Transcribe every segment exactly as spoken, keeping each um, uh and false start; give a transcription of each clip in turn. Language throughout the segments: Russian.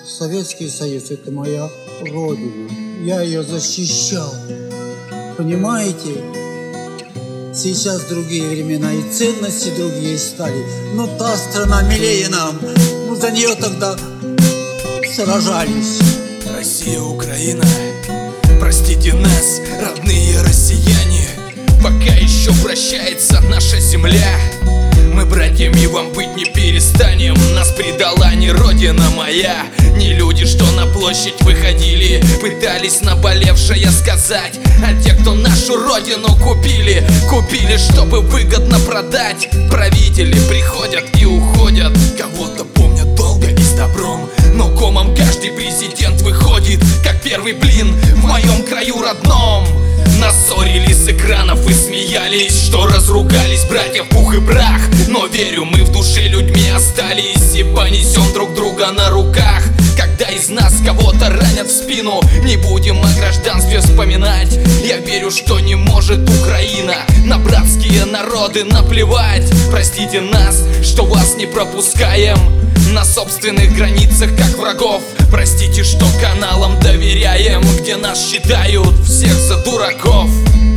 Советский Союз – это моя родина. Я ее защищал. Понимаете? Сейчас другие времена и ценности другие стали. Но та страна милее нам. Мы за нее тогда сражались. Россия, Украина, простите нас, родные россияне. Пока еще прощается наша земля, мы братьями вам быть не перестанем. Нас предала не родина моя, не люди, что на площадь выходили, пытались наболевшее сказать. А те, кто нашу родину купили, купили, чтобы выгодно продать. Правители приходят и уходят, кого-то помнят долго и с добром, но комом каждый президент выходит, как первый блин в моем краю родном. Нас ссорили с экранов и смеялись, что разругались братьев пух и прах. Но верю, мы в душе людьми остались и понесем друг друга на руках. Когда из нас кого-то ранят в спину, не будем о гражданстве вспоминать. Я верю, что не может Украина на братские народы наплевать. Простите нас, что вас не пропускаем на собственных границах, как врагов. Простите, что каналам доверяем, где нас считают всех за дураков.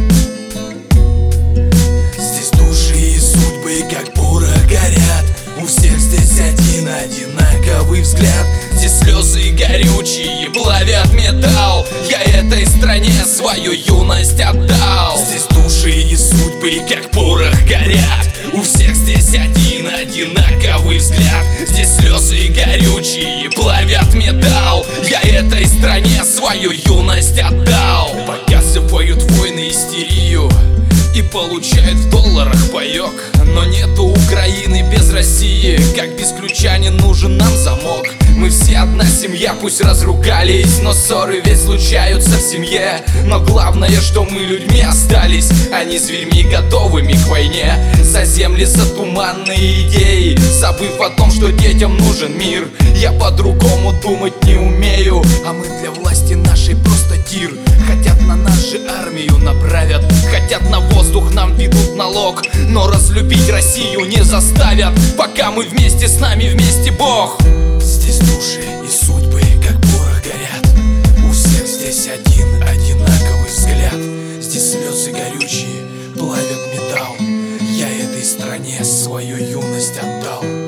Здесь души и судьбы, как порох, горят. У всех здесь один одинаковый взгляд. Здесь слезы горючие плавят металл. Я этой стране свою юность отдал. Здесь души и судьбы, как порох, горят. У всех здесь один одинаковый взгляд. Здесь слезы горючие плавят металл. Я этой стране свою юность отдал. Показывают войны, истерию и получают в долларах паёк. Но нету Украины без России, как без ключа не нужен нам замок. Мы все одна семья, пусть разругались, но ссоры ведь случаются в семье. Но главное, что мы людьми остались, а не зверьми, готовыми к войне. За земли, за туманные идеи, забыв о том, что детям нужен мир. Я по-другому думать не умею, а мы для власти нашей просто тир. Хотят на нас же армию направят, хотят на воздух нам ведут налог, но разлюбить Россию не заставят, пока мы вместе, с нами вместе Бог. Здесь души и судьбы, как порох, горят. У всех здесь один одинаковый взгляд. Здесь слезы горючие плавят металл. Я этой стране свою юность отдал.